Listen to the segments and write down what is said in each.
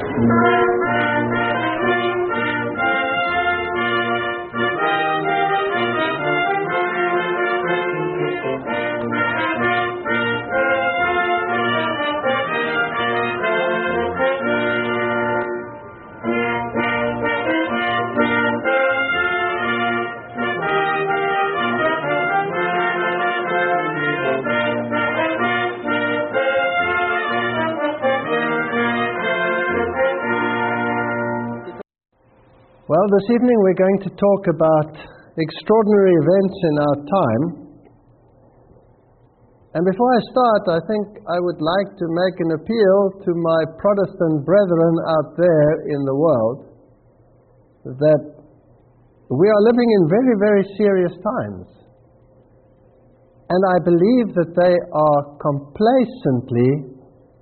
Well, this evening we're going to talk about extraordinary events in our time. And before I start, I think I would like to make an appeal to my Protestant brethren out there in the world that we are living in very, very serious times. And I believe that they are complacently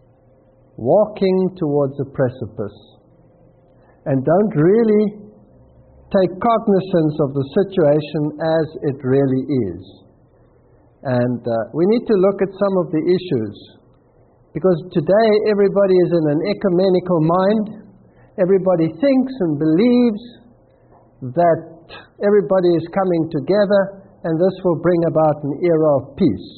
walking towards a precipice and don't really take cognizance of the situation as it really is. And we need to look at some of the issues, because today everybody is in an ecumenical mind. Everybody thinks and believes that everybody is coming together and this will bring about an era of peace.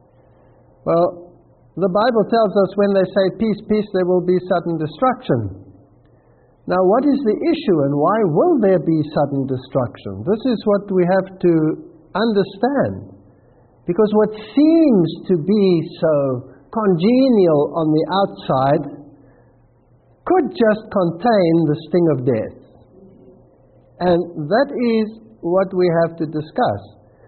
Well, the Bible tells us when they say peace, peace, there will be sudden destruction. Now, what is the issue and why will there be sudden destruction? This is what we have to understand. Because what seems to be so congenial on the outside could just contain the sting of death. And that is what we have to discuss.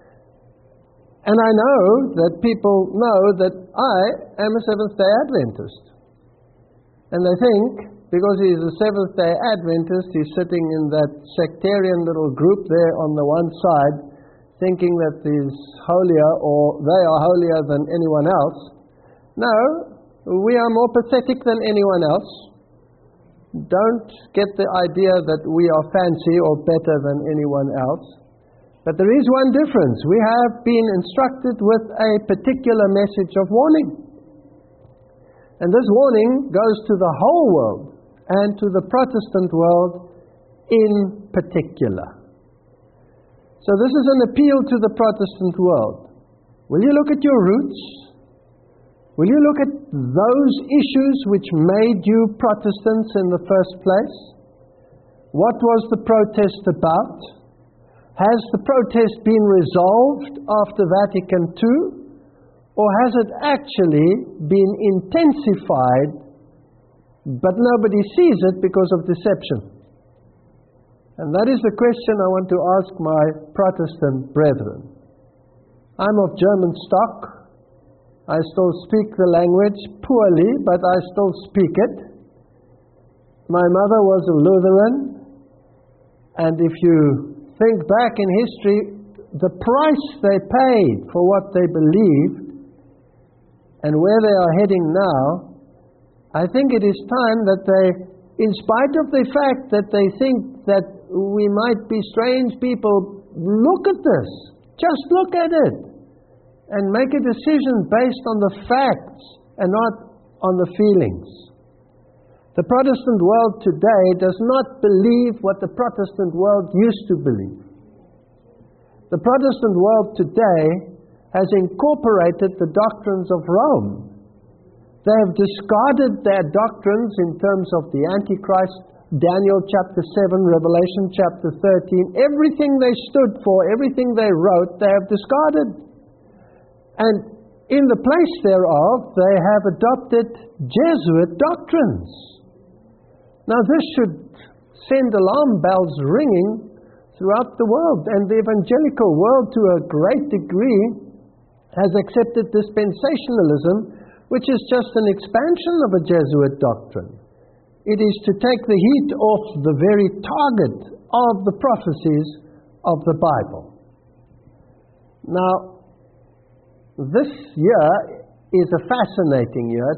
And I know that people know that I am a Seventh-day Adventist. And they think, because he's a Seventh-day Adventist, he's sitting in that sectarian little group there on the one side, thinking that he's holier or they are holier than anyone else. No, we are more pathetic than anyone else. Don't get the idea that we are fancy or better than anyone else. But there is one difference. We have been instructed with a particular message of warning. And this warning goes to the whole world and to the Protestant world in particular. So this is an appeal to the Protestant world. Will you look at your roots? Will you look at those issues which made you Protestants in the first place? What was the protest about? Has the protest been resolved after Vatican II? Or has it actually been intensified, but nobody sees it because of deception? And that is the question I want to ask my Protestant brethren. I'm of German stock. I still speak the language poorly, but I still speak it. My mother was a Lutheran, and if you think back in history, the price they paid for what they believed and where they are heading now, I think it is time that they, in spite of the fact that they think that we might be strange people, look at this. Just look at it. And make a decision based on the facts and not on the feelings. The Protestant world today does not believe what the Protestant world used to believe. The Protestant world today has incorporated the doctrines of Rome. They have discarded their doctrines in terms of the Antichrist, Daniel chapter 7, Revelation chapter 13. Everything they stood for, everything they wrote, they have discarded. And in the place thereof, they have adopted Jesuit doctrines. Now this should send alarm bells ringing throughout the world. And the evangelical world, to a great degree, has accepted dispensationalism, which is just an expansion of a Jesuit doctrine. It is to take the heat off the very target of the prophecies of the Bible. Now, this year is a fascinating year,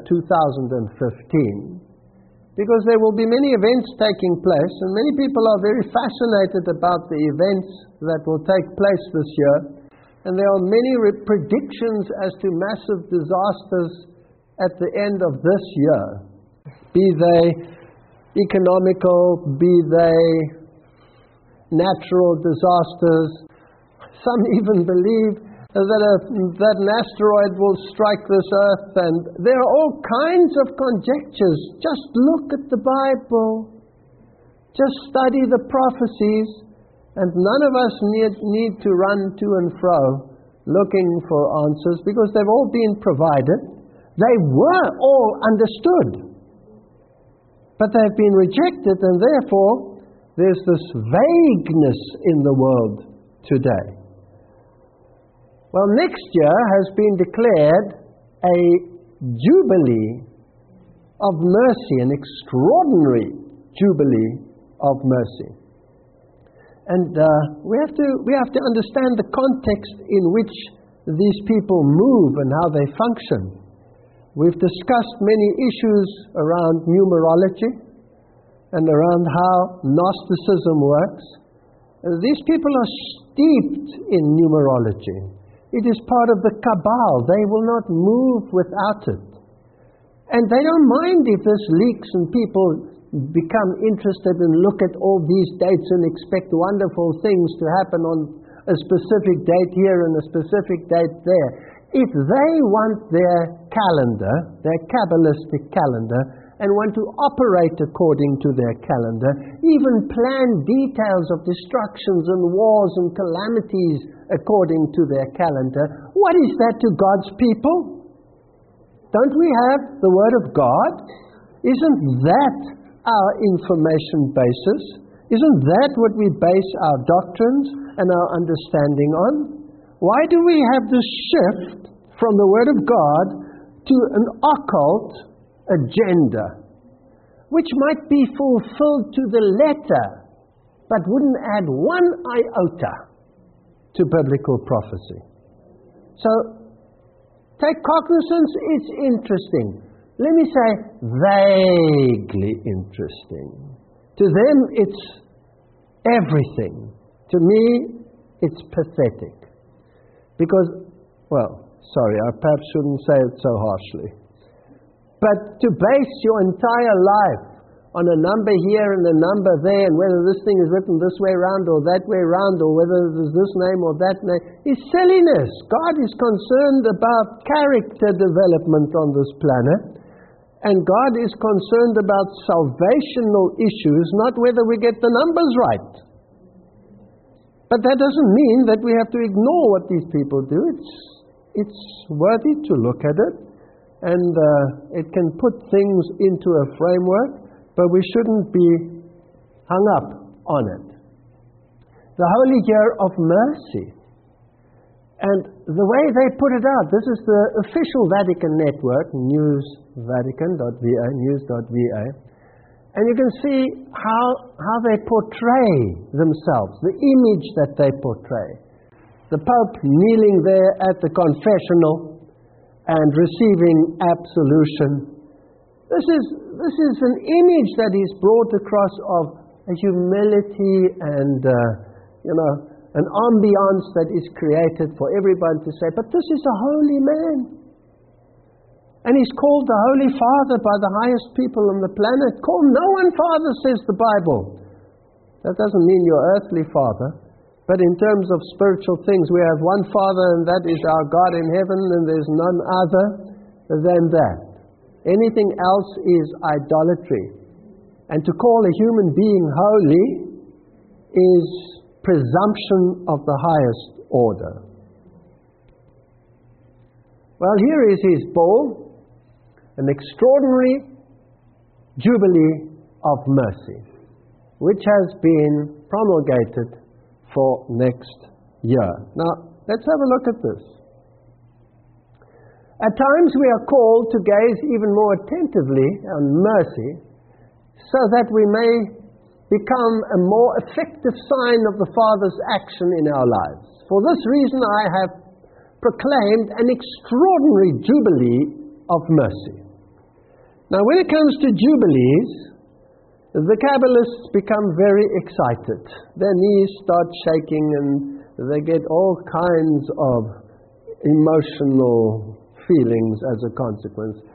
2015, because there will be many events taking place, and many people are very fascinated about the events that will take place this year. And there are many predictions as to massive disasters at the end of this year, be they economical, be they natural disasters. Some even believe that an asteroid will strike this earth, and there are all kinds of conjectures. Just look at the Bible. Just study the prophecies, and none of us need to run to and fro looking for answers, because they've all been provided. They were all understood, but they've been rejected, and therefore there's this vagueness in the world today. Well, next year has been declared a jubilee of mercy, an extraordinary jubilee of mercy. And we have to understand the context in which these people move and how they function. We've discussed many issues around numerology and around how Gnosticism works. These people are steeped in numerology. It is part of the Cabal. They will not move without it. And they don't mind if this leaks and people become interested and look at all these dates and expect wonderful things to happen on a specific date here and a specific date there. If they want their calendar, their Kabbalistic calendar, and want to operate according to their calendar, even plan details of destructions and wars and calamities according to their calendar, what is that to God's people? Don't we have the Word of God? Isn't that our information basis? Isn't that what we base our doctrines and our understanding on? Why do we have this shift from the Word of God to an occult agenda, which might be fulfilled to the letter, but wouldn't add one iota to biblical prophecy? So, take cognizance, it's interesting. Let me say, vaguely interesting. To them, it's everything. To me, it's pathetic. Because, well, sorry, I perhaps shouldn't say it so harshly. But to base your entire life on a number here and a number there, and whether this thing is written this way around or that way around, or whether there's this name or that name, is silliness. God is concerned about character development on this planet, and God is concerned about salvational issues, not whether we get the numbers right. But that doesn't mean that we have to ignore what these people do. It's worthy to look at it, and it can put things into a framework, but we shouldn't be hung up on it. The Holy Year of Mercy. And the way they put it out, this is the official Vatican network, newsvatican.va, news.va, and you can see how they portray themselves, the image that they portray. The Pope kneeling there at the confessional and receiving absolution. This is an image that is brought across of a humility and, an ambiance that is created for everybody to say, but this is a holy man. And he's called the Holy Father by the highest people on the planet. Call no one Father, says the Bible. That doesn't mean your earthly father. But in terms of spiritual things, we have one Father, and that is our God in heaven, and there's none other than that. Anything else is idolatry. And to call a human being holy is presumption of the highest order. Well, here is his bull, an extraordinary jubilee of mercy, which has been promulgated for next year. Now, let's have a look at this. At times we are called to gaze even more attentively on mercy, so that we may become a more effective sign of the Father's action in our lives. For this reason I have proclaimed an extraordinary jubilee of mercy. Now, when it comes to jubilees, the Kabbalists become very excited. Their knees start shaking and they get all kinds of emotional feelings as a consequence.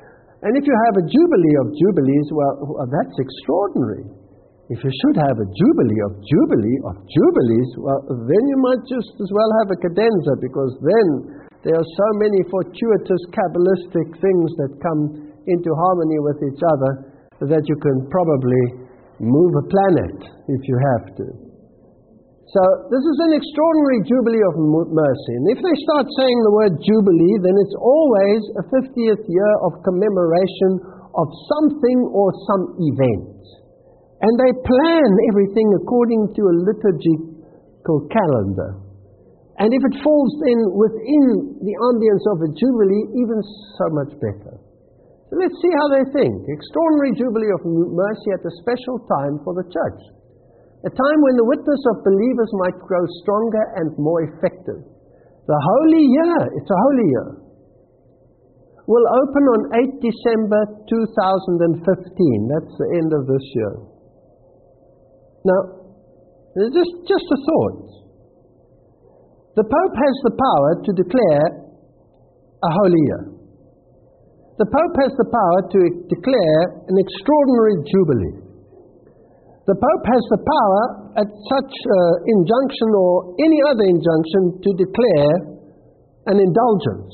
And if you have a jubilee of jubilees, well, that's extraordinary. If you should have a jubilee of jubilees, well, then you might just as well have a cadenza, because then there are so many fortuitous Kabbalistic things that come into harmony with each other that you can probably move a planet if you have to. So this is an extraordinary jubilee of mercy. And if they start saying the word jubilee, then it's always a 50th year of commemoration of something or some event. And they plan everything according to a liturgical calendar. And if it falls in within the ambience of a jubilee, even so much better. So let's see how they think. Extraordinary jubilee of mercy at a special time for the church. A time when the witness of believers might grow stronger and more effective. The holy year, it's a holy year, will open on 8 December 2015. That's the end of this year. Now, just a thought. The Pope has the power to declare a holy year. The Pope has the power to declare an extraordinary jubilee. The Pope has the power at such injunction or any other injunction to declare an indulgence.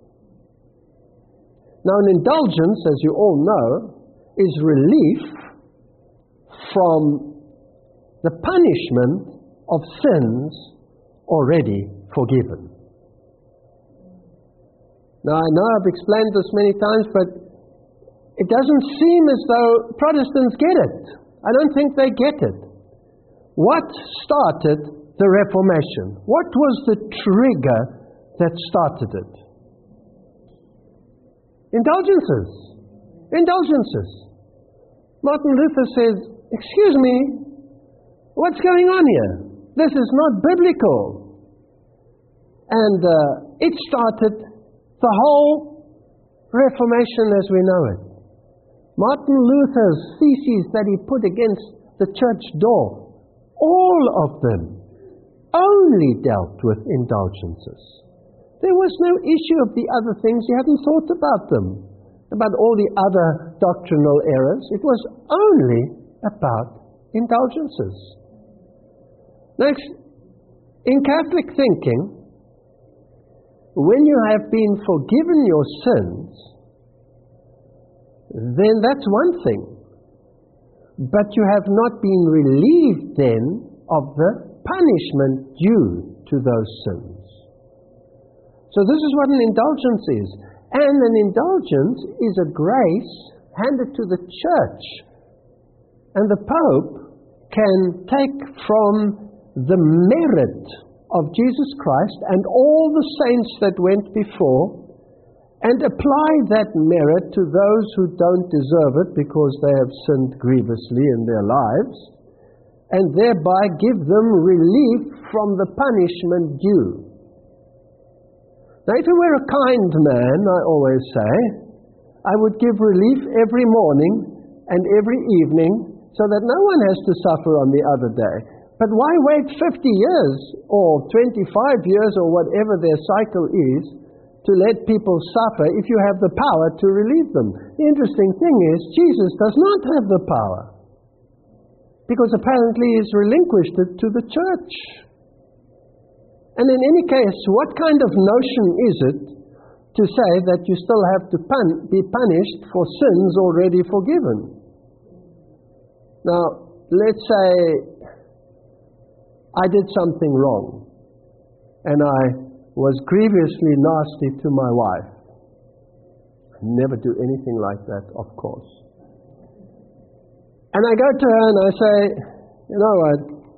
Now, an indulgence, as you all know, is relief from the punishment of sins already forgiven. Now, I know I've explained this many times, but it doesn't seem as though Protestants get it. I don't think they get it. What started the Reformation? What was the trigger that started it? Indulgences. Indulgences. Martin Luther says, excuse me, what's going on here? This is not biblical. And it started the whole Reformation as we know it. Martin Luther's theses that he put against the church door, all of them only dealt with indulgences. There was no issue of the other things. He hadn't thought about them, about all the other doctrinal errors. It was only about indulgences. Next, in Catholic thinking, when you have been forgiven your sins, then that's one thing. But you have not been relieved then of the punishment due to those sins. So this is what an indulgence is. And an indulgence is a grace handed to the church. And the Pope can take from the merit of Jesus Christ and all the saints that went before and apply that merit to those who don't deserve it because they have sinned grievously in their lives, and thereby give them relief from the punishment due. Now, if I were a kind man, I always say, I would give relief every morning and every evening so that no one has to suffer on the other day. But why wait 50 years or 25 years or whatever their cycle is to let people suffer if you have the power to relieve them? The interesting thing is, Jesus does not have the power, because apparently he's relinquished it to the church. And in any case, what kind of notion is it to say that you still have to be punished for sins already forgiven? Now, let's say I did something wrong, and I was grievously nasty to my wife. I never do anything like that, of course. And I go to her and I say, you know what?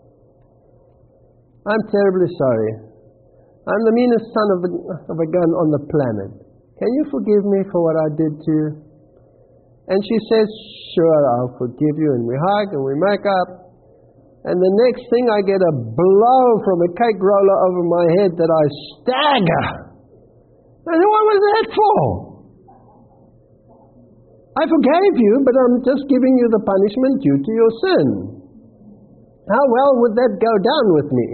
I'm terribly sorry. I'm the meanest son of a gun on the planet. Can you forgive me for what I did to you? And she says, sure, I'll forgive you. And we hug and we make up. And the next thing, I get a blow from a cake roller over my head that I stagger. I said, what was that for? I forgave you, but I'm just giving you the punishment due to your sin. How well would that go down with me?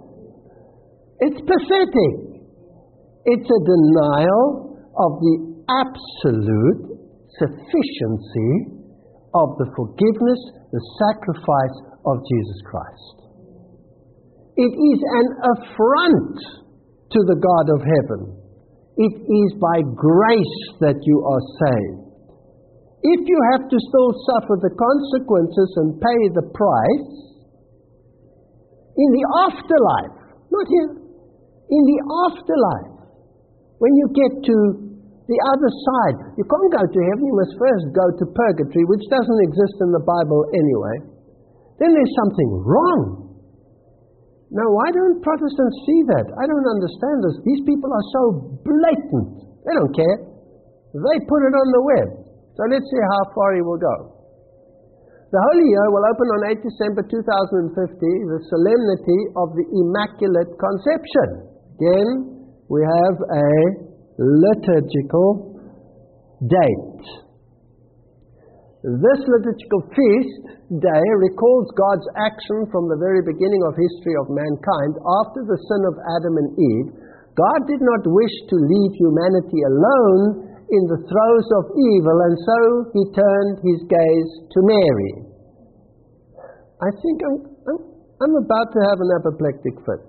It's pathetic. It's a denial of the absolute sufficiency of the forgiveness, the sacrifice of Jesus Christ. It is an affront to the God of heaven. It is by grace that you are saved. If you have to still suffer the consequences and pay the price, in the afterlife, not here, in the afterlife, when you get to the other side, you can't go to heaven, you must first go to purgatory, which doesn't exist in the Bible anyway. Then there's something wrong. Now, why don't Protestants see that? I don't understand this. These people are so blatant. They don't care. They put it on the web. So let's see how far he will go. The Holy Year will open on 8 December 2050, the solemnity of the Immaculate Conception. Again, we have a liturgical date. This liturgical feast day recalls God's action from the very beginning of history of mankind. After the sin of Adam and Eve, God did not wish to leave humanity alone in the throes of evil, and so he turned his gaze to Mary. I think I'm about to have an apoplectic fit.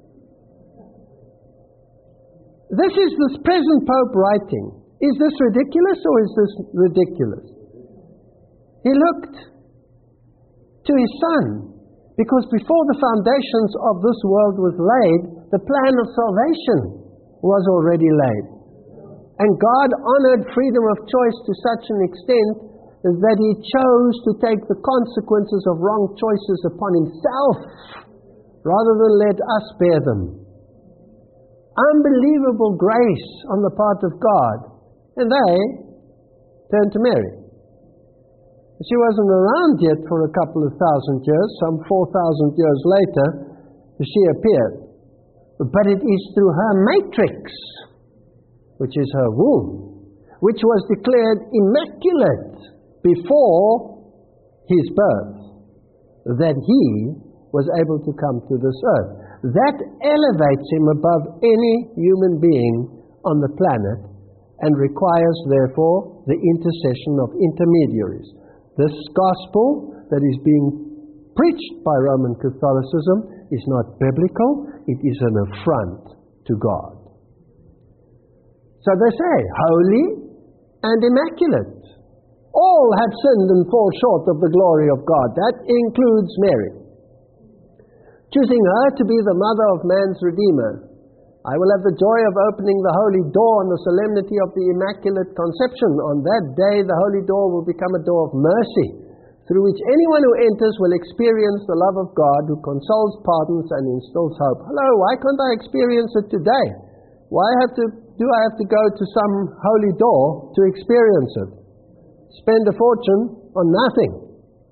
This is this present Pope writing. Is this ridiculous or is this ridiculous? He looked to his Son, because before the foundations of this world was laid, the plan of salvation was already laid. And God honored freedom of choice to such an extent that he chose to take the consequences of wrong choices upon himself rather than let us bear them. Unbelievable grace on the part of God. And they turned to Mary. She wasn't around yet for a couple of thousand years. Some 4,000 years later, she appeared. But it is through her matrix, which is her womb, which was declared immaculate before his birth, that he was able to come to this earth. That elevates him above any human being on the planet and requires, therefore, the intercession of intermediaries. This gospel that is being preached by Roman Catholicism is not biblical, it is an affront to God. So they say, holy and immaculate. All have sinned and fall short of the glory of God. That includes Mary. Choosing her to be the mother of man's Redeemer, I will have the joy of opening the holy door on the solemnity of the Immaculate Conception. On that day, the holy door will become a door of mercy, through which anyone who enters will experience the love of God, who consoles, pardons, and instills hope. Hello, why can't I experience it today? Why do I have to go to some holy door to experience it? Spend a fortune on nothing.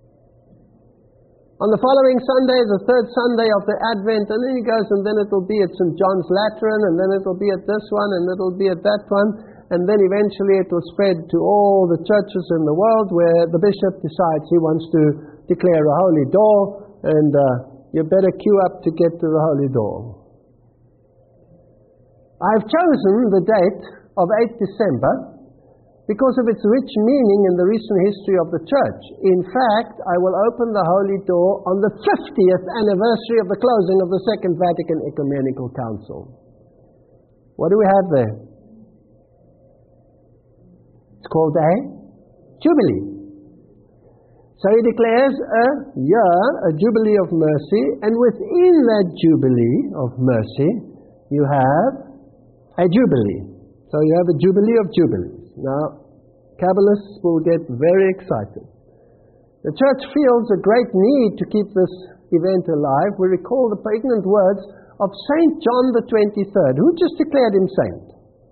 On the following Sunday, the third Sunday of the Advent, and then he goes, and then it'll be at St. John's Lateran, and then it'll be at this one, and it'll be at that one, and then eventually it will spread to all the churches in the world where the bishop decides he wants to declare a holy door, and you better queue up to get to the holy door. I've chosen the date of 8 December because of its rich meaning in the recent history of the church. In fact, I will open the holy door on the 50th anniversary of the closing of the Second Vatican Ecumenical Council. What do we have there? It's called a Jubilee. So he declares a year, a Jubilee of mercy, and within that Jubilee of mercy, you have a Jubilee. So you have a Jubilee of Jubilees. Now, Kabbalists will get very excited. The church feels a great need to keep this event alive. We recall the pregnant words of St. John the 23rd, who just declared him saint.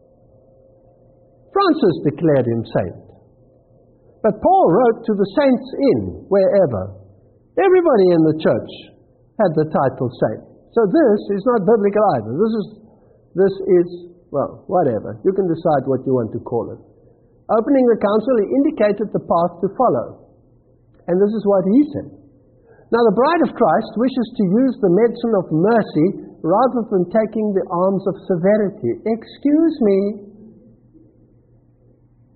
Francis declared him saint. But Paul wrote to the saints in wherever. Everybody in the church had the title saint. So this is not biblical either. This is, well, whatever. You can decide what you want to call it. Opening the council, he indicated the path to follow. And this is what he said. Now, the bride of Christ wishes to use the medicine of mercy rather than taking the arms of severity. Excuse me.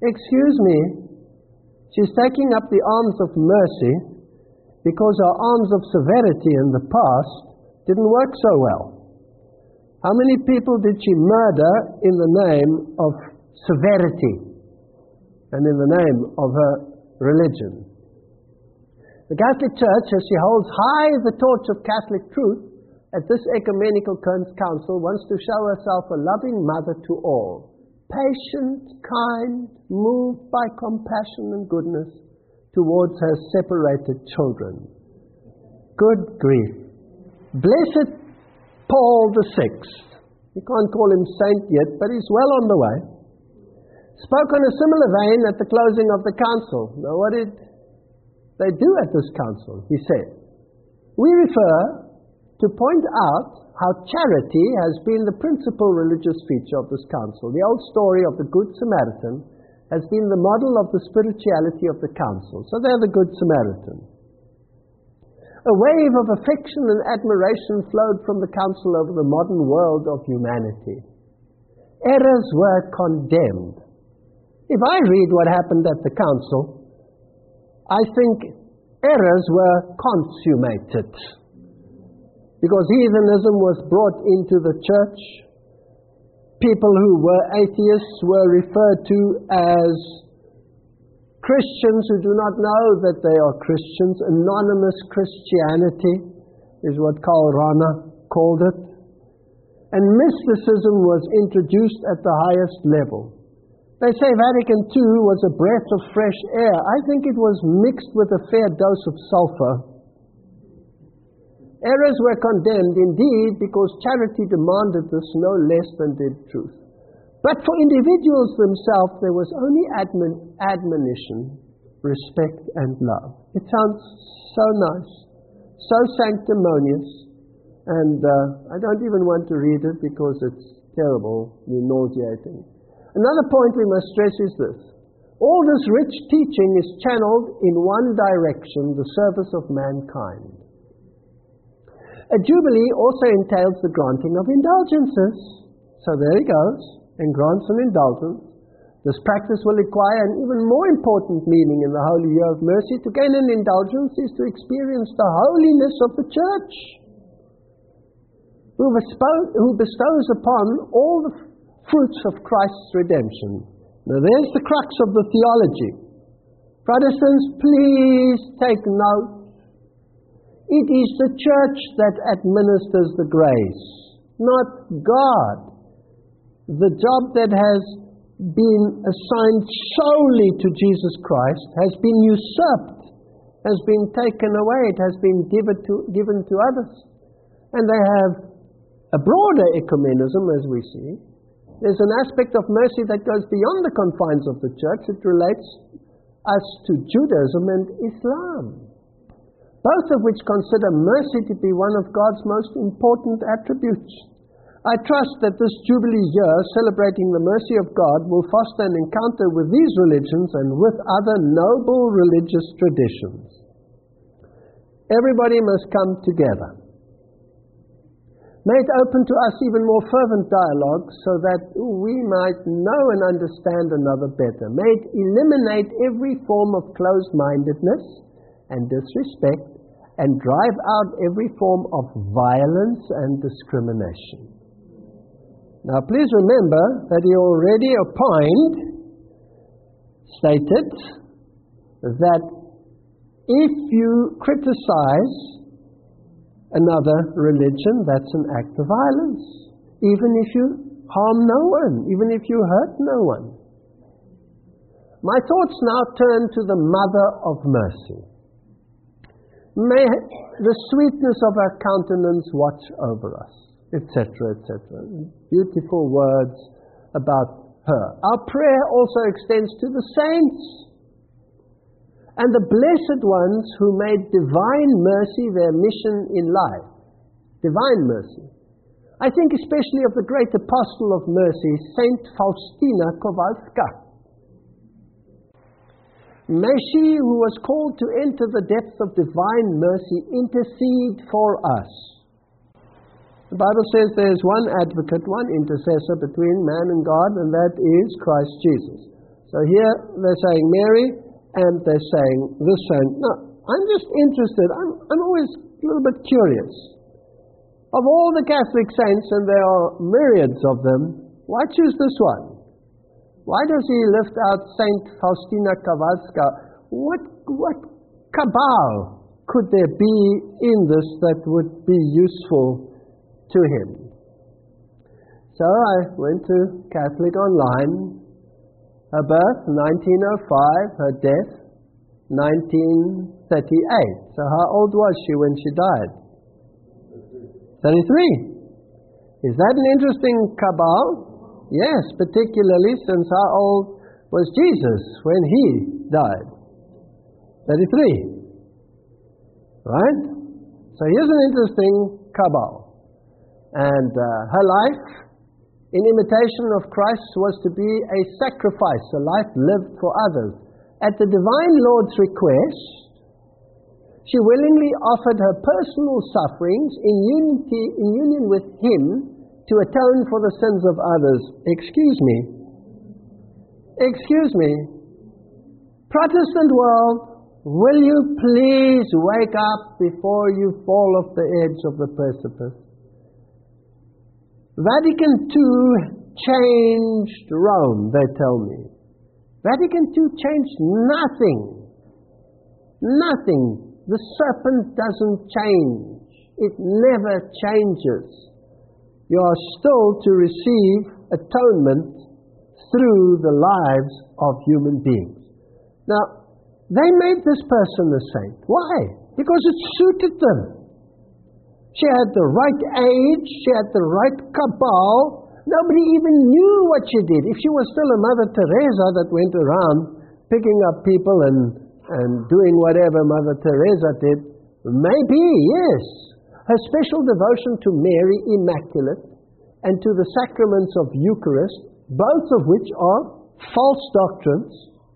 Excuse me, she's taking up the arms of mercy because her arms of severity in the past didn't work so well. How many people did she murder in the name of severity and in the name of her religion? The Catholic Church, as she holds high the torch of Catholic truth at this ecumenical council, wants to show herself a loving mother to all, patient, kind, moved by compassion and goodness towards her separated children. Good grief. Blessed Paul VI, you can't call him saint yet, but he's well on the way, spoke on a similar vein at the closing of the council. Now what did they do at this council? He said, "We refer to point out how charity has been the principal religious feature of this council. The old story of the Good Samaritan has been the model of the spirituality of the council." So they're the Good Samaritan. A wave of affection and admiration flowed from the council over the modern world of humanity. Errors were condemned. If I read what happened at the council, I think errors were consummated. Because heathenism was brought into the church. People who were atheists were referred to as Christians who do not know that they are Christians. Anonymous Christianity is what Karl Rahner called it. And mysticism was introduced at the highest level. They say Vatican II was a breath of fresh air. I think it was mixed with a fair dose of sulfur. Errors were condemned indeed because charity demanded this no less than did truth. But for individuals themselves, there was only admonition, respect, and love. It sounds so nice, so sanctimonious, and I don't even want to read it because it's terrible, nauseating. Another point we must stress is this. All this rich teaching is channeled in one direction, the service of mankind. A jubilee also entails the granting of indulgences. So there he goes. And grants an indulgence. This practice will acquire an even more important meaning in the Holy Year of Mercy. To gain an indulgence is to experience the holiness of the Church, who bestows upon all the fruits of Christ's redemption. Now there's the crux of the theology. Protestants, please take note. It is the Church that administers the grace, not God. The job that has been assigned solely to Jesus Christ has been usurped, has been taken away, it has been given to others. And they have a broader ecumenism, as we see. There's an aspect of mercy that goes beyond the confines of the church. It relates us to Judaism and Islam, both of which consider mercy to be one of God's most important attributes. I trust that this Jubilee year, celebrating the mercy of God, will foster an encounter with these religions and with other noble religious traditions. Everybody must come together. May it open to us even more fervent dialogue so that we might know and understand another better. May it eliminate every form of closed-mindedness and disrespect and drive out every form of violence and discrimination. Now please remember that he already stated that if you criticize another religion, that's an act of violence. Even if you harm no one, even if you hurt no one. My thoughts now turn to the Mother of Mercy. May the sweetness of her countenance watch over us, etc., etc. Beautiful words about her. Our prayer also extends to the saints and the blessed ones who made divine mercy their mission in life. Divine mercy. I think especially of the great apostle of mercy, Saint Faustina Kowalska. May she, who was called to enter the depths of divine mercy, intercede for us. The Bible says there is one advocate, one intercessor between man and God, and that is Christ Jesus. So here they're saying Mary, and they're saying this saint. Now, I'm just interested. I'm always a little bit curious. Of all the Catholic saints, and there are myriads of them, why choose this one? Why does he lift out Saint Faustina Kowalska? What cabal could there be in this that would be useful to him? So I went to Catholic Online. Her birth, 1905. Her death, 1938. So how old was she when she died? 33. Is that an interesting cabal? Yes, particularly since how old was Jesus when he died? 33. Right? So here's an interesting cabal. And her life, in imitation of Christ, was to be a sacrifice, a life lived for others. At the Divine Lord's request, she willingly offered her personal sufferings in union with Him to atone for the sins of others. Excuse me. Protestant world, will you please wake up before you fall off the edge of the precipice? Vatican II changed Rome, they tell me. Vatican II changed nothing. Nothing. The serpent doesn't change. It never changes. You are still to receive atonement through the lives of human beings. Now, they made this person a saint. Why? Because it suited them. She had the right age, she had the right cabal. Nobody even knew what she did. If she was still a Mother Teresa that went around picking up people and doing whatever Mother Teresa did, maybe, yes. Her special devotion to Mary Immaculate and to the sacraments of Eucharist, both of which are false doctrines,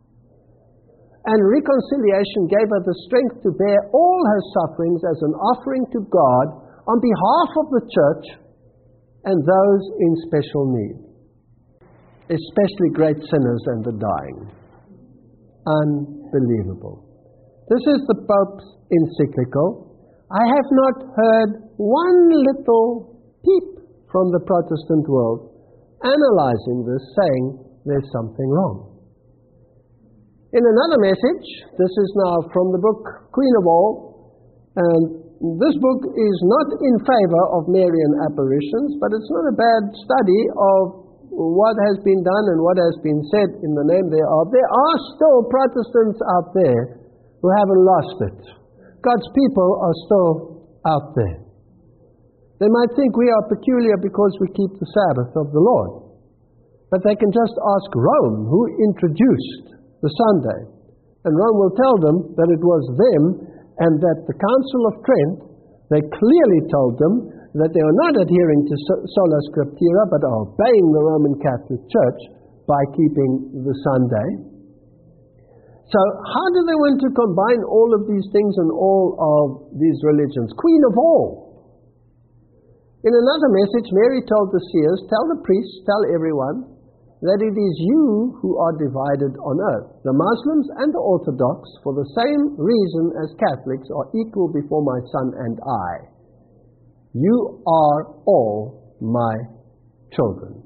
and reconciliation gave her the strength to bear all her sufferings as an offering to God on behalf of the Church and those in special need, especially great sinners and the dying. Unbelievable. This is the Pope's encyclical. I have not heard one little peep from the Protestant world analyzing this, saying there's something wrong. In another message, this is now from the book Queen of All, and this book is not in favor of Marian apparitions, but it's not a bad study of what has been done and what has been said in the name thereof. There are still Protestants out there who haven't lost it. God's people are still out there. They might think we are peculiar because we keep the Sabbath of the Lord. But they can just ask Rome, who introduced the Sunday. And Rome will tell them that it was them, and that the Council of Trent, they clearly told them that they are not adhering to sola scriptura, but are obeying the Roman Catholic Church by keeping the Sunday. So how do they want to combine all of these things and all of these religions? Queen of all. In another message, Mary told the seers, tell the priests, tell everyone, that it is you who are divided on earth. The Muslims and the Orthodox, for the same reason as Catholics, are equal before my Son and I. You are all my children.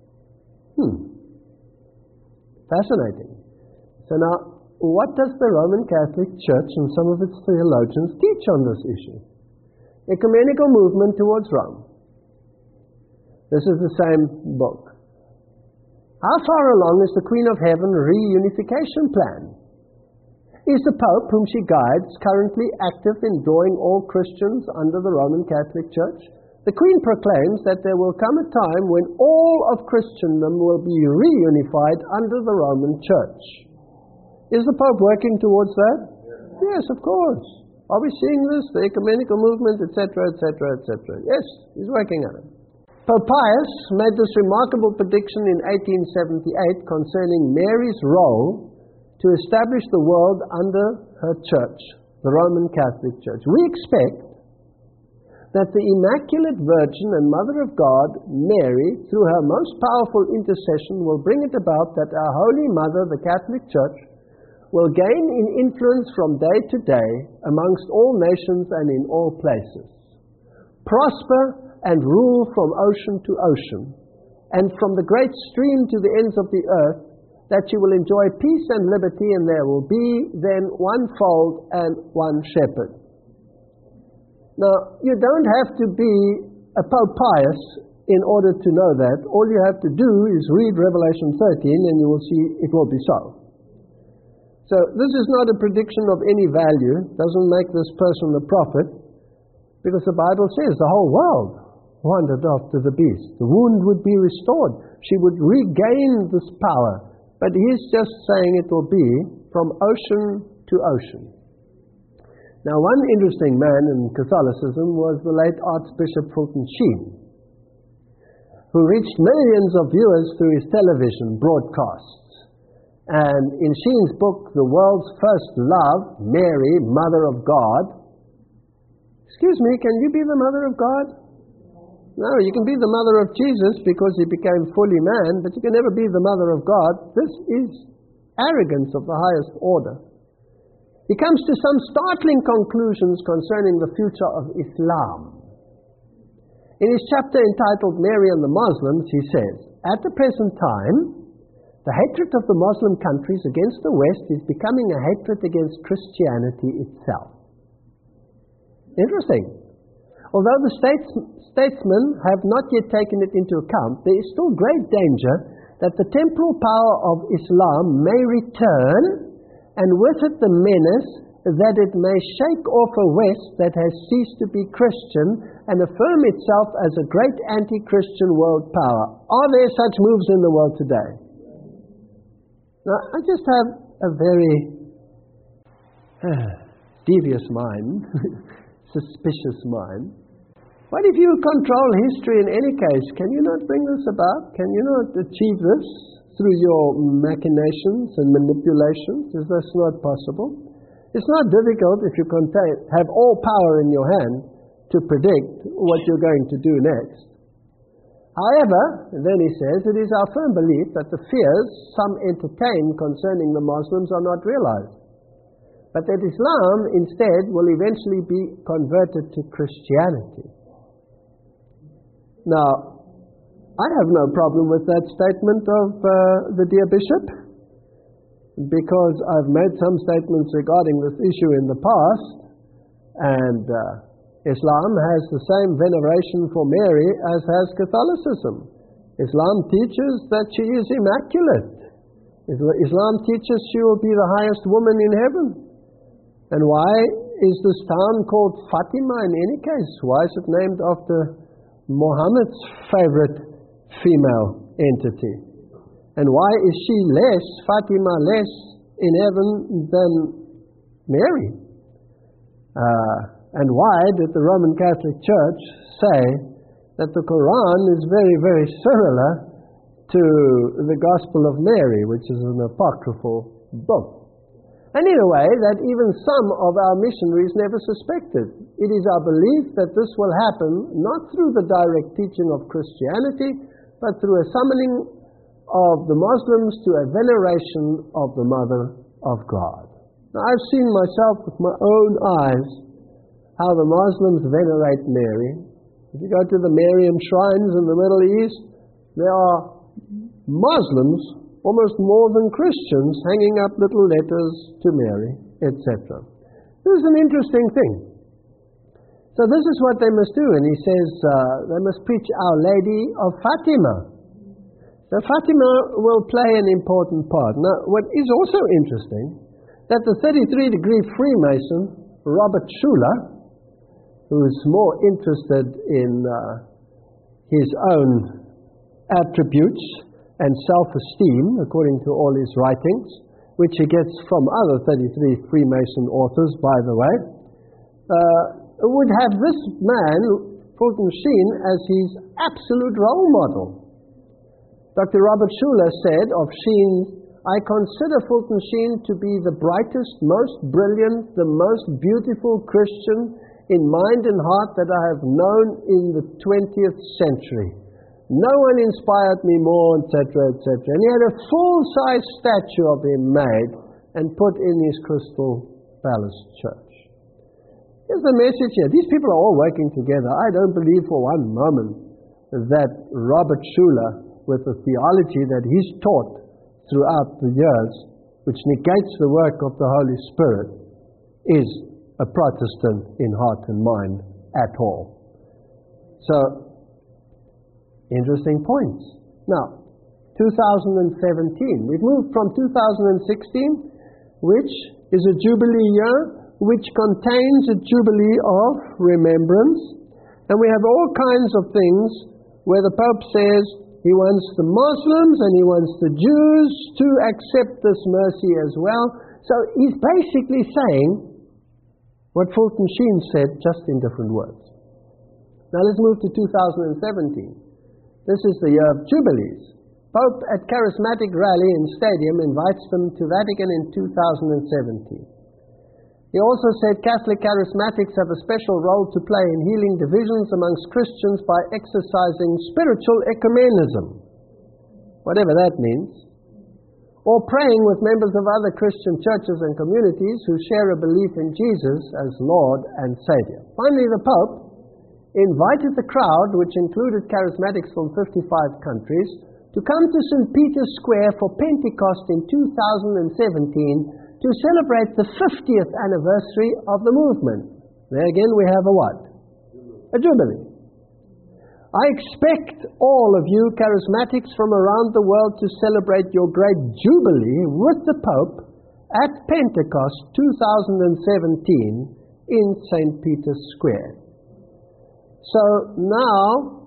Fascinating. So now, what does the Roman Catholic Church and some of its theologians teach on this issue? Ecumenical movement towards Rome. This is the same book. How far along is the Queen of Heaven reunification plan? Is the Pope, whom she guides, currently active in drawing all Christians under the Roman Catholic Church? The Queen proclaims that there will come a time when all of Christendom will be reunified under the Roman Church. Is the Pope working towards that? Yes, of course. Are we seeing this? The ecumenical movement, etc., etc., etc. Yes, he's working on it. Pope Pius made this remarkable prediction in 1878 concerning Mary's role to establish the world under her church, the Roman Catholic Church. We expect that the Immaculate Virgin and Mother of God, Mary, through her most powerful intercession, will bring it about that our Holy Mother, the Catholic Church, will gain in influence from day to day amongst all nations and in all places, prosper and rule from ocean to ocean, and from the great stream to the ends of the earth, that you will enjoy peace and liberty, and there will be then one fold and one shepherd. Now, you don't have to be a Pope Pius in order to know that. All you have to do is read Revelation 13 and you will see it will be so. So this is not a prediction of any value. It doesn't make this person a prophet, because the Bible says the whole world wandered after the beast. The wound would be restored. She would regain this power. But he's just saying it will be from ocean to ocean. Now, one interesting man in Catholicism was the late Archbishop Fulton Sheen, who reached millions of viewers through his television broadcasts. And in Sheen's book, The World's First Love, Mary, Mother of God. Excuse me, can you be the Mother of God? No, you can be the Mother of Jesus because he became fully man, but you can never be the Mother of God. This is arrogance of the highest order. He comes to some startling conclusions concerning the future of Islam. In his chapter entitled Mary and the Muslims, he says, at the present time, the hatred of the Muslim countries against the West is becoming a hatred against Christianity itself. Interesting. Although the statesmen have not yet taken it into account, there is still great danger that the temporal power of Islam may return, and with it the menace that it may shake off a West that has ceased to be Christian and affirm itself as a great anti-Christian world power. Are there such moves in the world today? Now, I just have a very devious mind, suspicious mind. What if you control history in any case? Can you not bring this about? Can you not achieve this through your machinations and manipulations? Is this not possible? It's not difficult if you have all power in your hand to predict what you're going to do next. However, then he says, it is our firm belief that the fears some entertain concerning the Muslims are not realized, but that Islam instead will eventually be converted to Christianity. Now, I have no problem with that statement of the dear bishop, because I've made some statements regarding this issue in the past, and Islam has the same veneration for Mary as has Catholicism. Islam teaches that she is immaculate. Islam teaches she will be the highest woman in heaven. And why is this town called Fatima in any case? Why is it named after Muhammad's favorite female entity? And why is she less, Fatima less in heaven than Mary? And why did the Roman Catholic Church say that the Quran is very, very similar to the Gospel of Mary, which is an apocryphal book? And in a way that even some of our missionaries never suspected. It is our belief that this will happen not through the direct teaching of Christianity, but through a summoning of the Muslims to a veneration of the Mother of God. Now, I've seen myself with my own eyes how the Muslims venerate Mary. If you go to the Marian shrines in the Middle East, there are Muslims, almost more than Christians, hanging up little letters to Mary, etc. This is an interesting thing. So this is what they must do, and he says they must preach Our Lady of Fatima. So Fatima will play an important part. Now, what is also interesting, that the 33-degree Freemason, Robert Schuller, who is more interested in his own attributes and self-esteem, according to all his writings, which he gets from other 33 Freemason authors, by the way, would have this man, Fulton Sheen, as his absolute role model. Dr. Robert Schuller said of Sheen, I consider Fulton Sheen to be the brightest, most brilliant, the most beautiful Christian in mind and heart that I have known in the 20th century. No one inspired me more, etc., etc. And he had a full-size statue of him made and put in his Crystal Palace church. Here's the message here. These people are all working together. I don't believe for one moment that Robert Schuller, with the theology that he's taught throughout the years, which negates the work of the Holy Spirit, is a Protestant in heart and mind at all. So, interesting points. Now, 2017. We've moved from 2016, which is a Jubilee year, which contains a Jubilee of remembrance. And we have all kinds of things where the Pope says he wants the Muslims and he wants the Jews to accept this mercy as well. So he's basically saying what Fulton Sheen said, just in different words. Now let's move to 2017. This is the year of Jubilees. Pope at Charismatic Rally in Stadium invites them to Vatican in 2017. He also said Catholic charismatics have a special role to play in healing divisions amongst Christians by exercising spiritual ecumenism, whatever that means, or praying with members of other Christian churches and communities who share a belief in Jesus as Lord and Savior. Finally, the Pope invited the crowd, which included charismatics from 55 countries, to come to St. Peter's Square for Pentecost in 2017 to celebrate the 50th anniversary of the movement. There again we have a what? A Jubilee. I expect all of you charismatics from around the world to celebrate your great Jubilee with the Pope at Pentecost 2017 in St. Peter's Square. So now,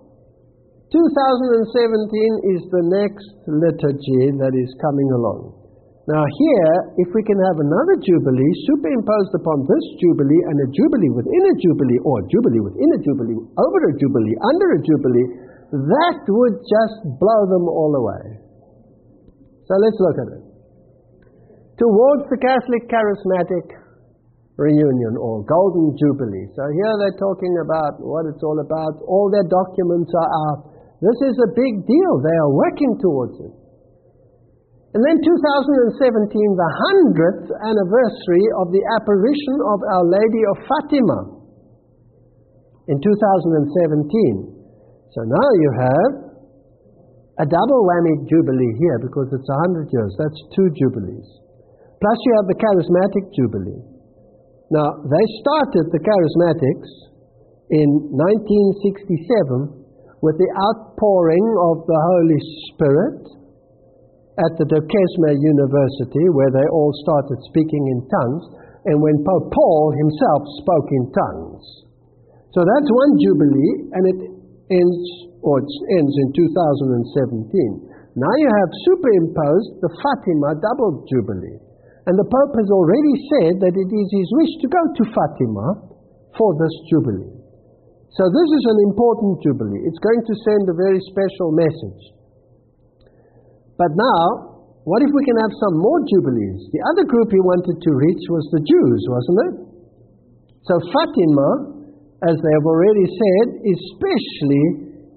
2017 is the next liturgy that is coming along. Now here, if we can have another Jubilee superimposed upon this Jubilee and a Jubilee within a Jubilee, or a Jubilee within a Jubilee, over a Jubilee, under a Jubilee, that would just blow them all away. So let's look at it. Towards the Catholic Charismatic Reunion, or Golden Jubilee. So here they're talking about what it's all about. All their documents are out. This is a big deal. They are working towards it. And then 2017, the 100th anniversary of the apparition of Our Lady of Fatima in 2017. So now you have a double whammy Jubilee here because it's 100 years. That's 2 Jubilees. Plus you have the Charismatic Jubilee. Now, they started the Charismatics in 1967 with the outpouring of the Holy Spirit at the Duquesne University, where they all started speaking in tongues, and when Pope Paul himself spoke in tongues. So that's one Jubilee, and it ends in 2017. Now you have superimposed the Fatima double Jubilee. And the Pope has already said that it is his wish to go to Fatima for this Jubilee. So this is an important Jubilee. It's going to send a very special message. But now, what if we can have some more Jubilees? The other group he wanted to reach was the Jews, wasn't it? So Fatima, as they have already said, is specially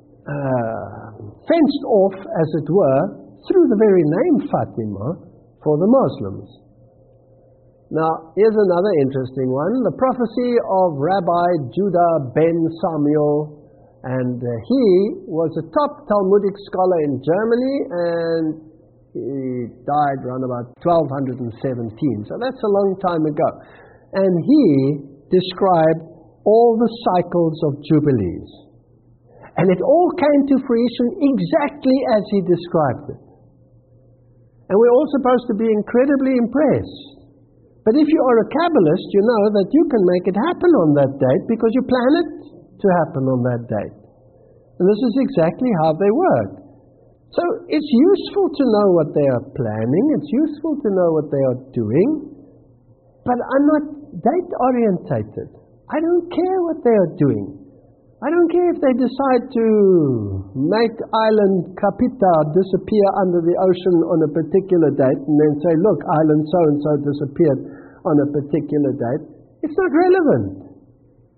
fenced off, as it were, through the very name Fatima for the Muslims. Now, here's another interesting one. The prophecy of Rabbi Judah ben Samuel. And he was a top Talmudic scholar in Germany, and he died around about 1217. So that's a long time ago. And he described all the cycles of Jubilees. And it all came to fruition exactly as he described it. And we're all supposed to be incredibly impressed. But if you are a Kabbalist, you know that you can make it happen on that date because you plan it to happen on that date. And this is exactly how they work. So it's useful to know what they are planning, it's useful to know what they are doing, but I'm not date orientated. I don't care what they are doing. I don't care if they decide to make island Kapita disappear under the ocean on a particular date and then say, look, island so-and-so disappeared on a particular date. It's not relevant.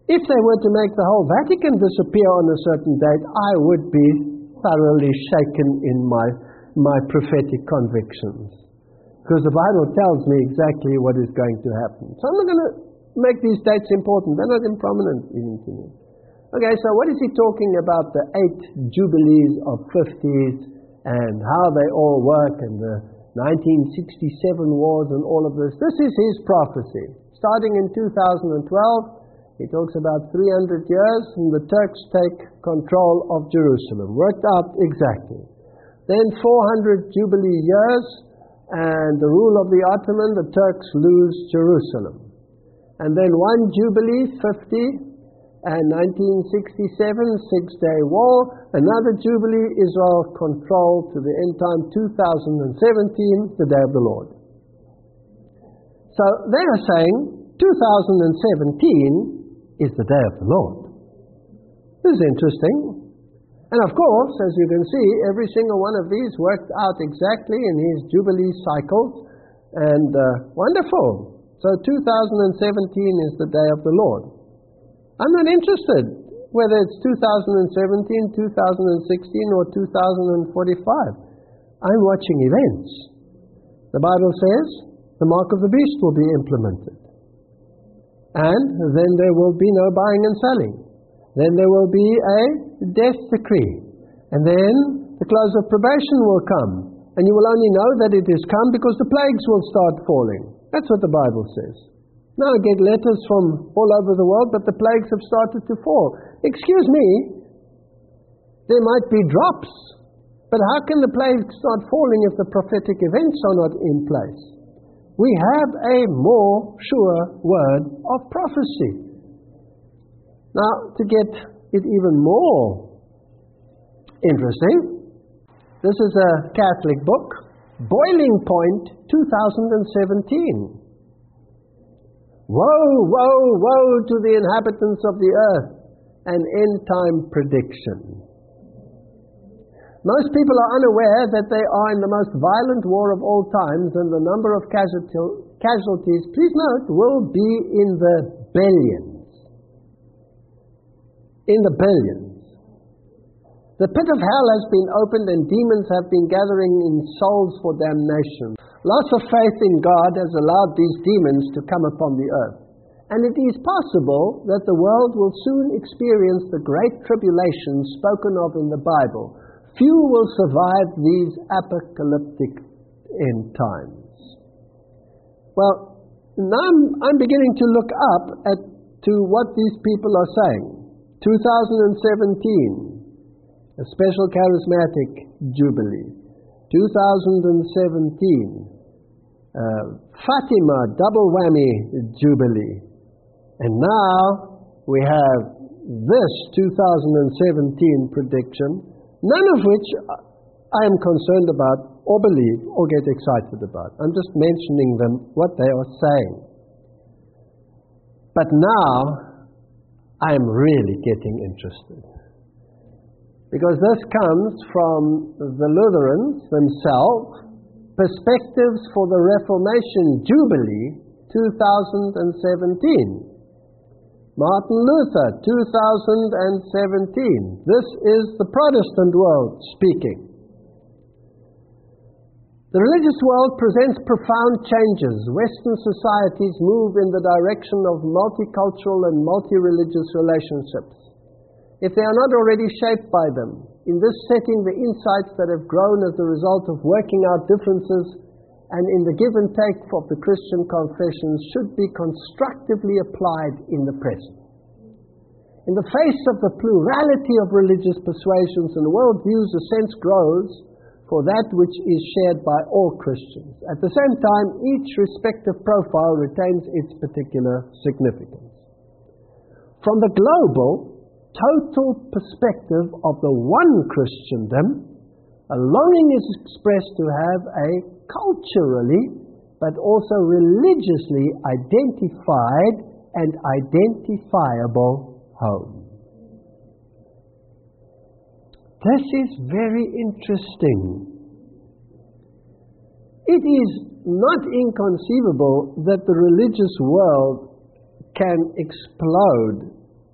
If they were to make the whole Vatican disappear on a certain date, I would be thoroughly shaken in my prophetic convictions. Because the Bible tells me exactly what is going to happen. So I'm not going to make these dates important. They're not prominent even to me. Okay, so what is he talking about? The 8 jubilees of 50s and how they all work and the 1967 wars and all of this. This is his prophecy. Starting in 2012, he talks about 300 years and the Turks take control of Jerusalem. Worked out exactly. Then 400 jubilee years and the rule of the Ottoman, the Turks lose Jerusalem. And then 1 jubilee, 50, and 1967, 6-day war. Another jubilee, Israel control to the end time, 2017, the day of the Lord. So they are saying 2017 is the day of the Lord. This is interesting. And of course, as you can see, every single one of these worked out exactly in his jubilee cycles, and wonderful. So 2017 is the day of the Lord. I'm not interested whether it's 2017, 2016, or 2045. I'm watching events. The Bible says the mark of the beast will be implemented. And then there will be no buying and selling. Then there will be a death decree. And then the close of probation will come. And you will only know that it has come because the plagues will start falling. That's what the Bible says. Now I get letters from all over the world, but the plagues have started to fall. Excuse me, there might be drops, but how can the plagues start falling if the prophetic events are not in place? We have a more sure word of prophecy. Now, to get it even more interesting, this is a Catholic book, Boiling Point 2017. Woe, woe, woe to the inhabitants of the earth, an end-time prediction. Most people are unaware that they are in the most violent war of all times, and the number of casualties, please note, will be in the billions. In the billions. The pit of hell has been opened and demons have been gathering in souls for damnation. Loss of faith in God has allowed these demons to come upon the earth. And it is possible that the world will soon experience the great tribulation spoken of in the Bible. Few will survive these apocalyptic end times. Well, now I'm beginning to look up to what these people are saying. 2017. A special charismatic jubilee. 2017. Fatima double whammy jubilee. And now we have this 2017 prediction, none of which I am concerned about or believe or get excited about. I'm just mentioning them, what they are saying. But now I am really getting interested. Because this comes from the Lutherans themselves, Perspectives for the Reformation Jubilee 2017. Martin Luther, 2017. This is the Protestant world speaking. The religious world presents profound changes. Western societies move in the direction of multicultural and multi-religious relationships. If they are not already shaped by them, in this setting the insights that have grown as a result of working out differences and in the give and take of the Christian confessions should be constructively applied in the present. In the face of the plurality of religious persuasions and worldviews, a sense grows for that which is shared by all Christians. At the same time, each respective profile retains its particular significance. From the global, total perspective of the one Christendom, a longing is expressed to have a culturally, but also religiously identified and identifiable home. This is very interesting. It is not inconceivable that the religious world can explode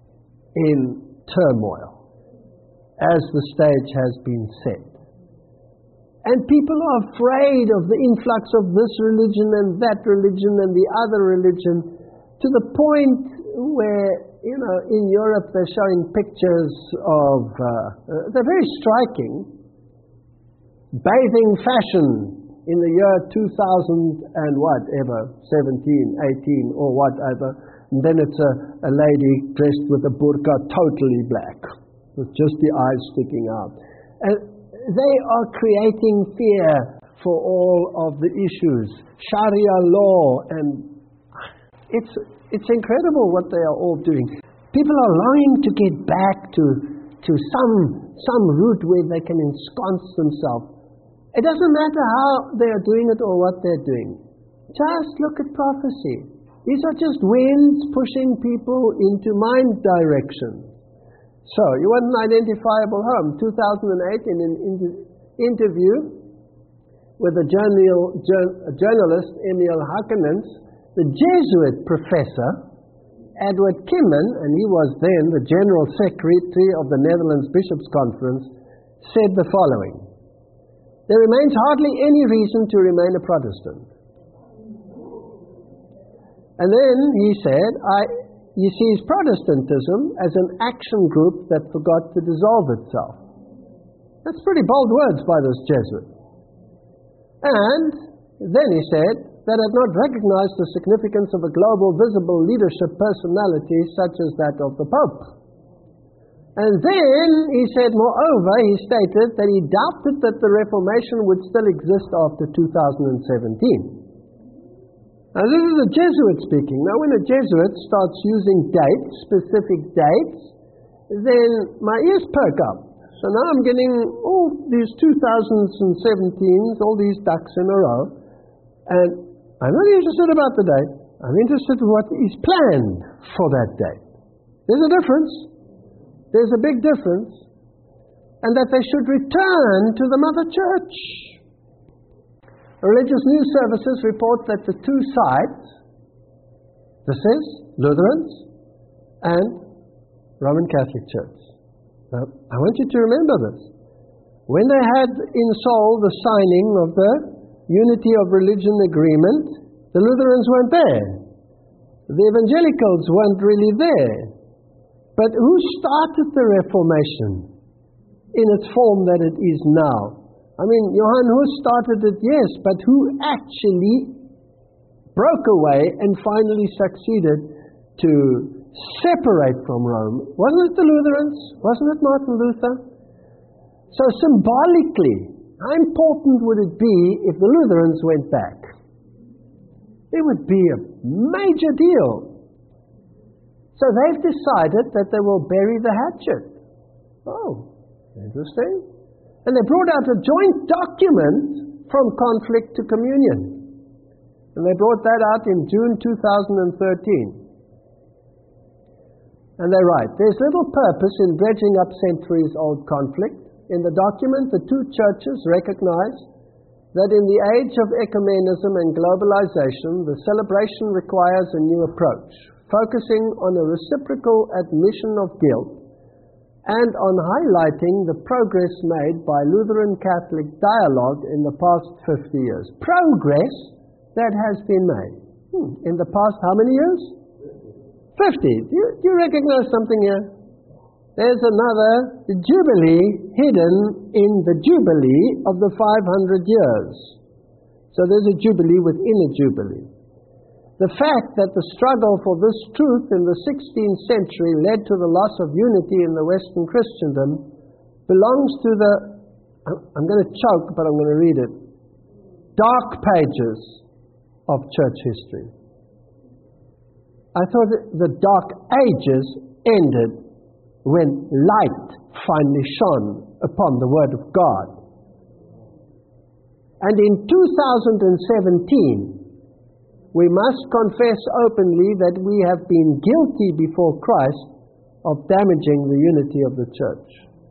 in turmoil, as the stage has been set. And people are afraid of the influx of this religion and that religion and the other religion, to the point where, in Europe they're showing pictures of, they're very striking, bathing fashion in the year 2000 and whatever, 17, 18 or whatever, and then it's a lady dressed with a burqa, totally black, with just the eyes sticking out. And they are creating fear for all of the issues. Sharia law, and it's incredible what they are all doing. People are longing to get back to some route where they can ensconce themselves. It doesn't matter how they are doing it or what they're doing. Just look at prophecy. These are just winds pushing people into mind direction. So, you want an identifiable home. 2008, in an interview with a journalist, Emil Hakenens, the Jesuit professor, Edward Kimmen, and he was then the General Secretary of the Netherlands Bishops' Conference, said the following: "There remains hardly any reason to remain a Protestant." And then he said, he sees Protestantism as an action group that forgot to dissolve itself. That's pretty bold words by this Jesuit. And then he said that had not recognized the significance of a global visible leadership personality such as that of the Pope. And then he said, moreover, he stated that he doubted that the Reformation would still exist after 2017. Now this is a Jesuit speaking. Now when a Jesuit starts using dates, specific dates, then my ears perk up. So now I'm getting all these 2017s, all these ducks in a row, and I'm not interested about the date. I'm interested in what is planned for that date. There's a difference. There's a big difference. And that they should return to the Mother Church. Religious news services report that the two sides, this is Lutherans and Roman Catholic Church. Now, I want you to remember this. When they had in Seoul the signing of the Unity of Religion Agreement, the Lutherans weren't there. The evangelicals weren't really there. But who started the Reformation in its form that it is now? I mean, Johann Hus started it, yes, but who actually broke away and finally succeeded to separate from Rome? Wasn't it the Lutherans? Wasn't it Martin Luther? So symbolically, how important would it be if the Lutherans went back? It would be a major deal. So they've decided that they will bury the hatchet. Oh, interesting. And they brought out a joint document from conflict to communion. And they brought that out in June 2013. And they write, there's little purpose in dredging up centuries-old conflict. In the document, the two churches recognize that in the age of ecumenism and globalization, the celebration requires a new approach, focusing on a reciprocal admission of guilt and on highlighting the progress made by Lutheran Catholic dialogue in the past 50 years. Progress that has been made. In the past how many years? 50. Do you recognize something here? There's another jubilee hidden in the jubilee of the 500 years. So there's a jubilee within a jubilee. The fact that the struggle for this truth in the 16th century led to the loss of unity in the Western Christendom belongs to the, I'm going to choke, but I'm going to read it, dark pages of church history. I thought that the dark ages ended when light finally shone upon the Word of God. And in 2017, we must confess openly that we have been guilty before Christ of damaging the unity of the church.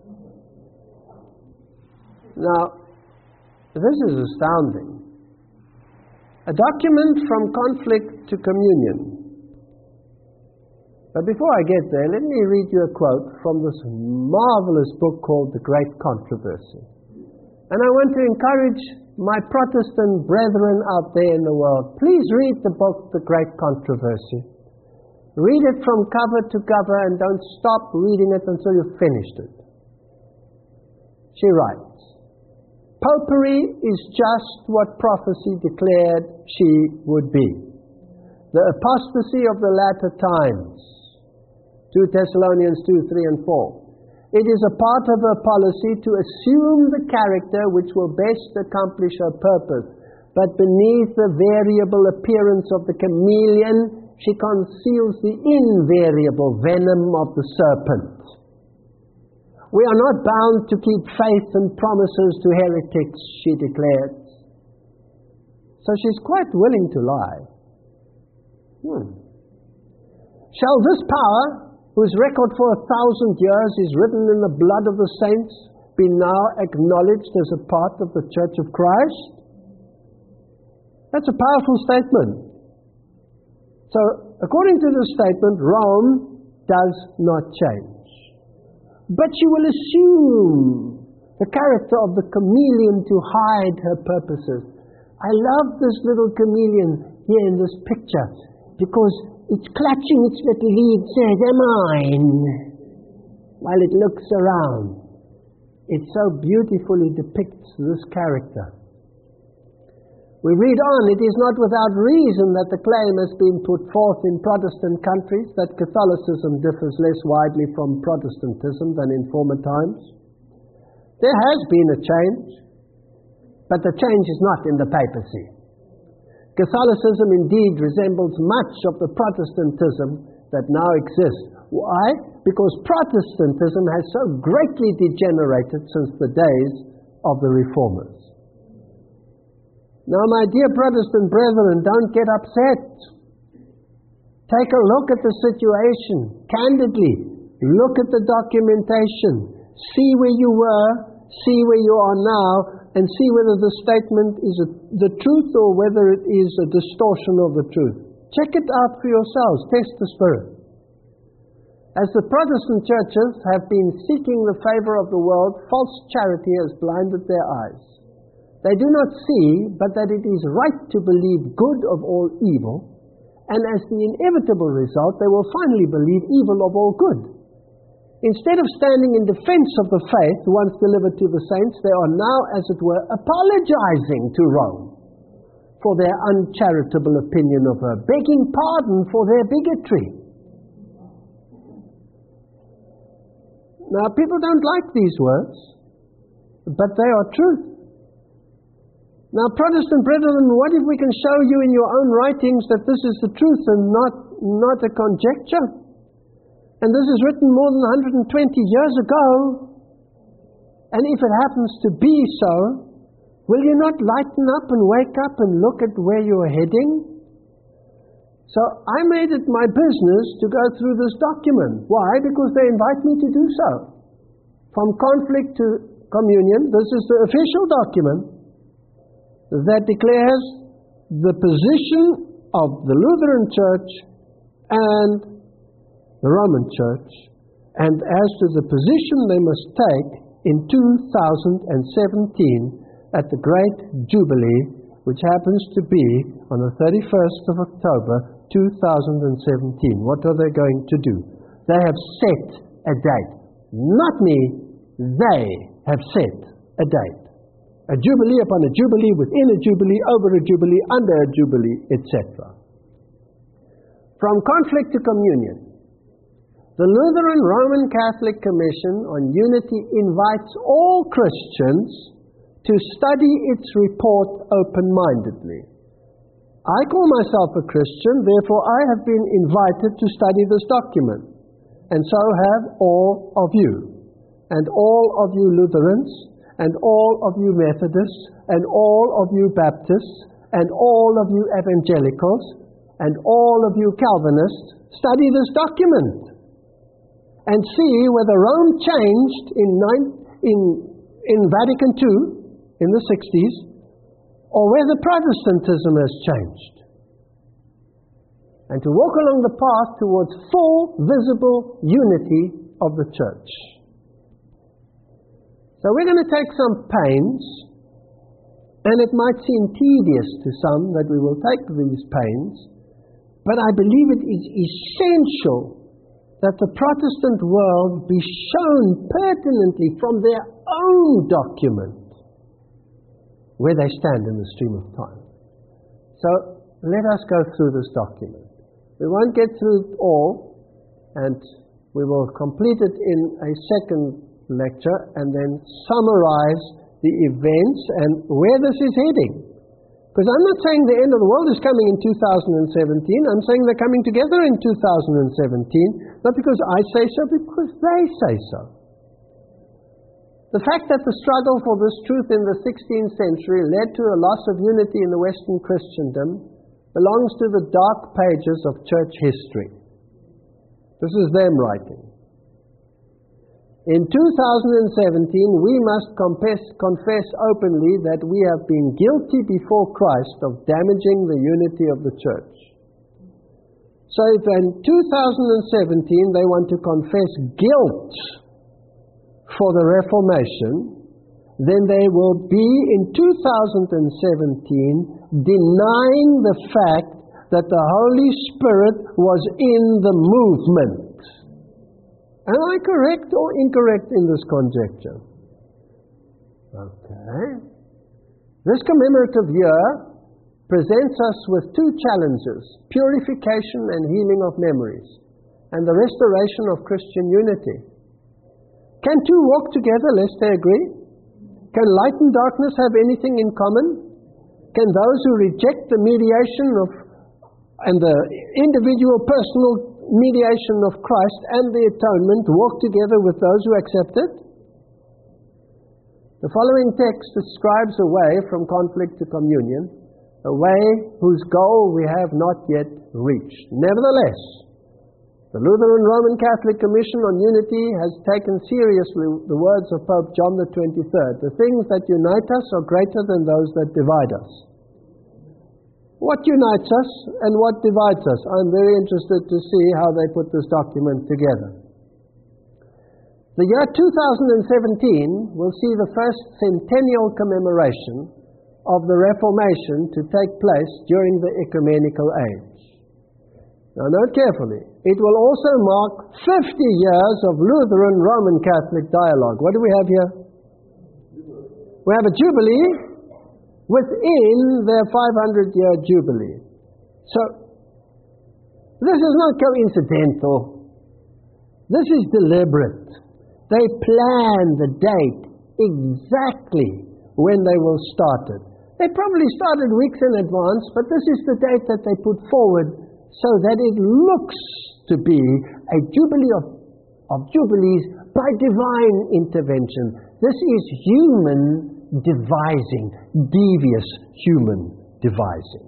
Now, this is astounding. A document from conflict to communion. But before I get there, let me read you a quote from this marvelous book called The Great Controversy. And I want to encourage my Protestant brethren out there in the world, please read the book The Great Controversy. Read it from cover to cover and don't stop reading it until you've finished it. She writes, "Popery is just what prophecy declared she would be. The apostasy of the latter times." 2 Thessalonians 2, 3 and 4. "It is a part of her policy to assume the character which will best accomplish her purpose. But beneath the variable appearance of the chameleon, she conceals the invariable venom of the serpent. We are not bound to keep faith and promises to heretics," she declared. So she's quite willing to lie. "Shall this power, whose record for 1,000 years is written in the blood of the saints, be now acknowledged as a part of the Church of Christ?" That's a powerful statement. So, according to this statement, Rome does not change. But she will assume the character of the chameleon to hide her purposes. I love this little chameleon here in this picture, because it's clutching its little lead, says, "Am mine," while it looks around. It so beautifully depicts this character. We read on, "It is not without reason that the claim has been put forth in Protestant countries that Catholicism differs less widely from Protestantism than in former times. There has been a change, but the change is not in the papacy. Catholicism indeed resembles much of the Protestantism that now exists." Why? Because Protestantism has so greatly degenerated since the days of the Reformers. Now, my dear Protestant brethren, don't get upset. Take a look at the situation candidly. Look at the documentation. See where you were, see where you are now, and see whether the statement is the truth or whether it is a distortion of the truth. Check it out for yourselves. Test the Spirit. As the Protestant churches have been seeking the favor of the world, false charity has blinded their eyes. They do not see, but that it is right to believe good of all evil, and as the inevitable result, they will finally believe evil of all good. Instead of standing in defense of the faith once delivered to the saints, they are now, as it were, apologizing to Rome for their uncharitable opinion of her, begging pardon for their bigotry. Now, people don't like these words, but they are truth. Now, Protestant brethren, what if we can show you in your own writings that this is the truth and not a conjecture? And this is written more than 120 years ago. And if it happens to be so, will you not lighten up and wake up and look at where you're heading? So I made it my business to go through this document. Why? Because they invite me to do so. From conflict to communion, this is the official document that declares the position of the Lutheran Church and the Roman Church, and as to the position they must take in 2017 at the Great Jubilee, which happens to be on the 31st of October 2017. What are they going to do? They have set a date. Not me, they have set a date. A jubilee upon a jubilee, within a jubilee, over a jubilee, under a jubilee, etc. From conflict to communion. The Lutheran Roman Catholic Commission on Unity invites all Christians to study its report open-mindedly. I call myself a Christian, therefore I have been invited to study this document, and so have all of you, and all of you Lutherans, and all of you Methodists, and all of you Baptists, and all of you Evangelicals, and all of you Calvinists. Study this document and see whether Rome changed in Vatican II in the 60s, or whether Protestantism has changed. and to walk along the path towards full, visible unity of the church. So we're going to take some pains, and it might seem tedious to some that we will take these pains, but I believe it is essential that the Protestant world be shown pertinently from their own document where they stand in the stream of time. So let us go through this document. We won't get through it all, and we will complete it in a second lecture and then summarize the events and where this is heading. Because I'm not saying the end of the world is coming in 2017. I'm saying they're coming together in 2017, not because I say so, because they say so. The fact that the struggle for this truth in the 16th century led to a loss of unity in the Western Christendom belongs to the dark pages of church history. This is them writing. In 2017, we must confess openly that we have been guilty before Christ of damaging the unity of the church. So if in 2017 they want to confess guilt for the Reformation, then they will be in 2017 denying the fact that the Holy Spirit was in the movement. Am I correct or incorrect in this conjecture? Okay. This commemorative year presents us with two challenges: purification and healing of memories, and the restoration of Christian unity. Can two walk together lest they agree? Can light and darkness have anything in common? Can those who reject the mediation and the individual personal mediation of Christ and the atonement walk together with those who accept it? The following text describes a way from conflict to communion, a way whose goal we have not yet reached. Nevertheless, the Lutheran Roman Catholic Commission on Unity has taken seriously the words of Pope John the 23rd. The things that unite us are greater than those that divide us. What unites us and what divides us? I'm very interested to see how they put this document together. The year 2017 will see the first centennial commemoration of the Reformation to take place during the ecumenical age. Now note carefully, it will also mark 50 years of Lutheran Roman Catholic dialogue. What do we have here? We have a jubilee within their 500-year jubilee. So, this is not coincidental. This is deliberate. They plan the date exactly when they will start it. They probably started weeks in advance, but this is the date that they put forward so that it looks to be a jubilee of jubilees by divine intervention. This is human devising, devious human devising.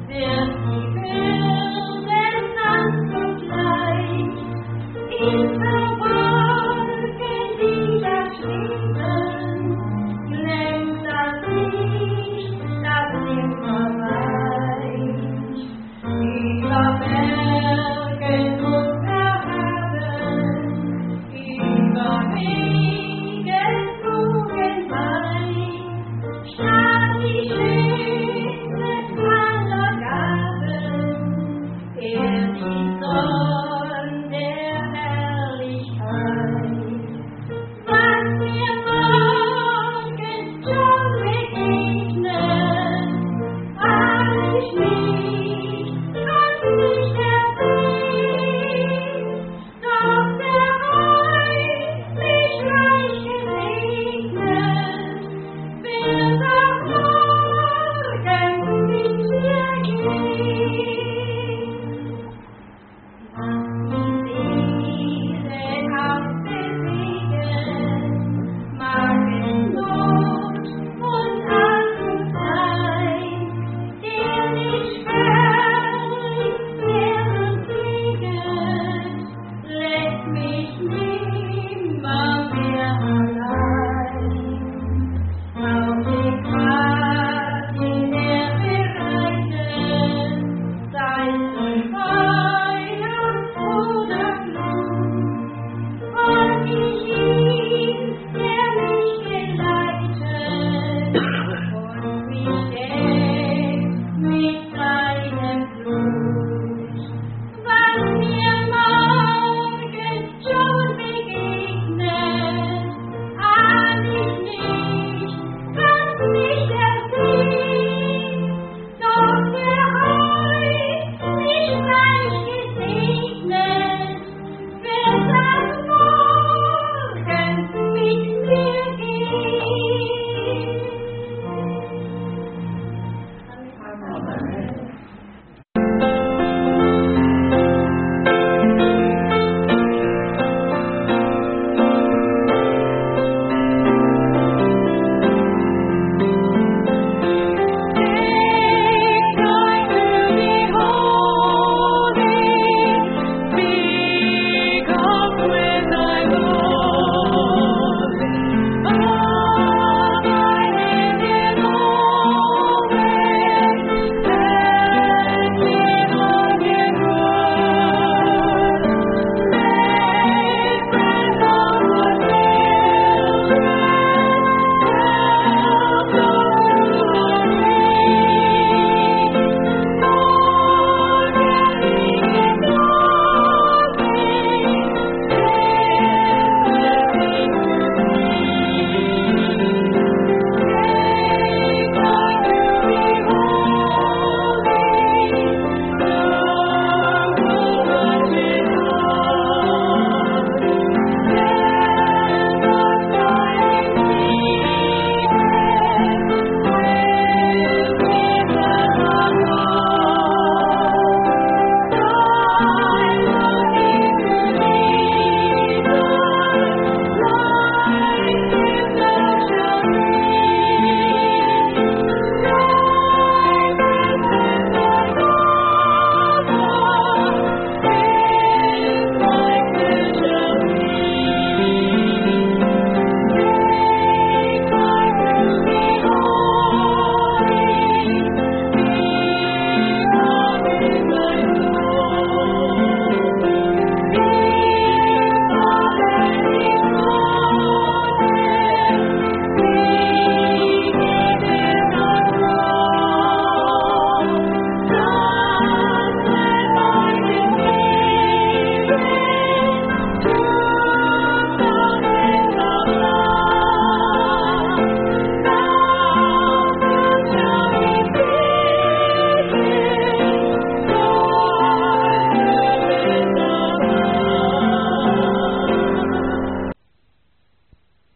In